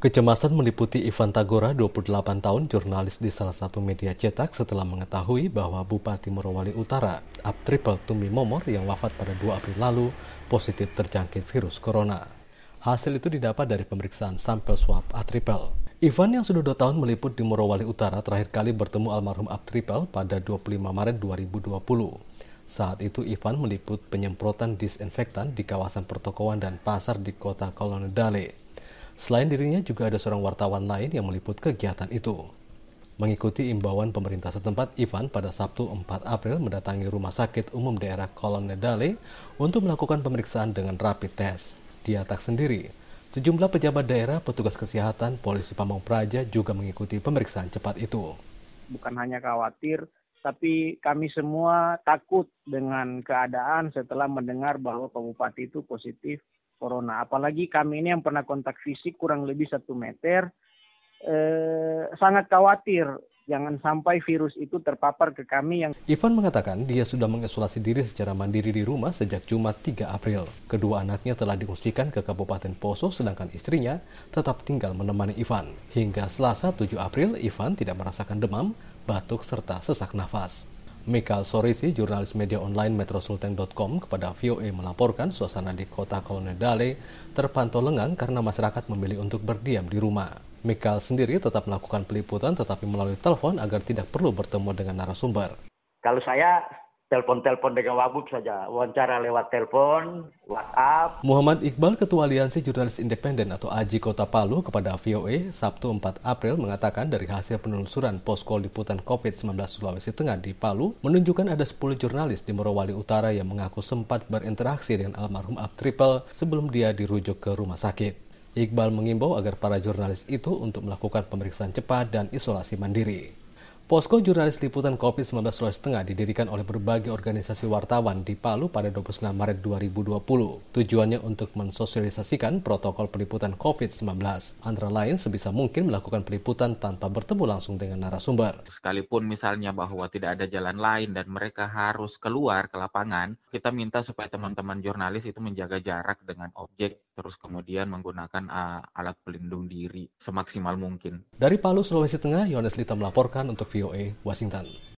Kecemasan meliputi Ivan Tagora, 28 tahun, jurnalis di salah satu media cetak setelah mengetahui bahwa Bupati Morowali Utara, Aptripel Tumi Momor yang wafat pada 2 April lalu, positif terjangkit virus corona. Hasil itu didapat dari pemeriksaan sampel swab Aptripel. Ivan yang sudah 2 tahun meliput di Morowali Utara terakhir kali bertemu almarhum Aptripel pada 25 Maret 2020. Saat itu Ivan meliput penyemprotan disinfektan di kawasan pertokoan dan pasar di kota Kolonedale. Selain dirinya juga ada seorang wartawan lain yang meliput kegiatan itu. Mengikuti imbauan pemerintah setempat, Ivan pada Sabtu 4 April mendatangi Rumah Sakit Umum Daerah Kolonedale untuk melakukan pemeriksaan dengan rapid test. Dia tak sendiri. Sejumlah pejabat daerah, petugas kesehatan, polisi Pamong Praja juga mengikuti pemeriksaan cepat itu. Bukan hanya khawatir, tapi kami semua takut dengan keadaan setelah mendengar bahwa Pak Bupati itu positif corona. Apalagi kami ini yang pernah kontak fisik kurang lebih 1 meter, sangat khawatir jangan sampai virus itu terpapar ke kami. Ivan mengatakan dia sudah mengisolasi diri secara mandiri di rumah sejak Jumat 3 April. Kedua anaknya telah diungsikan ke Kabupaten Poso, sedangkan istrinya tetap tinggal menemani Ivan. Hingga Selasa 7 April, Ivan tidak merasakan demam, batuk, serta sesak nafas. Mikal Sorisi, jurnalis media online metrosulteng.com kepada VOA melaporkan suasana di kota Kolonedale terpantau lengang karena masyarakat memilih untuk berdiam di rumah. Mikal sendiri tetap melakukan peliputan tetapi melalui telepon agar tidak perlu bertemu dengan narasumber. Kalau saya telepon-telepon dengan Wabub saja, wawancara lewat telepon, WhatsApp. Muhammad Iqbal, Ketua Aliansi Jurnalis Independen atau AJI Kota Palu kepada VOA Sabtu 4 April mengatakan dari hasil penelusuran posko liputan COVID-19 Sulawesi Tengah di Palu menunjukkan ada 10 jurnalis di Morowali Utara yang mengaku sempat berinteraksi dengan almarhum Aptripel sebelum dia dirujuk ke rumah sakit. Iqbal mengimbau agar para jurnalis itu untuk melakukan pemeriksaan cepat dan isolasi mandiri. Posko Jurnalis Liputan COVID-19 Sulawesi Tengah didirikan oleh berbagai organisasi wartawan di Palu pada 29 Maret 2020. Tujuannya untuk mensosialisasikan protokol peliputan COVID-19. Antara lain sebisa mungkin melakukan peliputan tanpa bertemu langsung dengan narasumber. Sekalipun misalnya bahwa tidak ada jalan lain dan mereka harus keluar ke lapangan, kita minta supaya teman-teman jurnalis itu menjaga jarak dengan objek, terus kemudian menggunakan alat pelindung diri semaksimal mungkin. Dari Palu, Sulawesi Tengah, Yohanes Lita melaporkan untuk VOA Washington.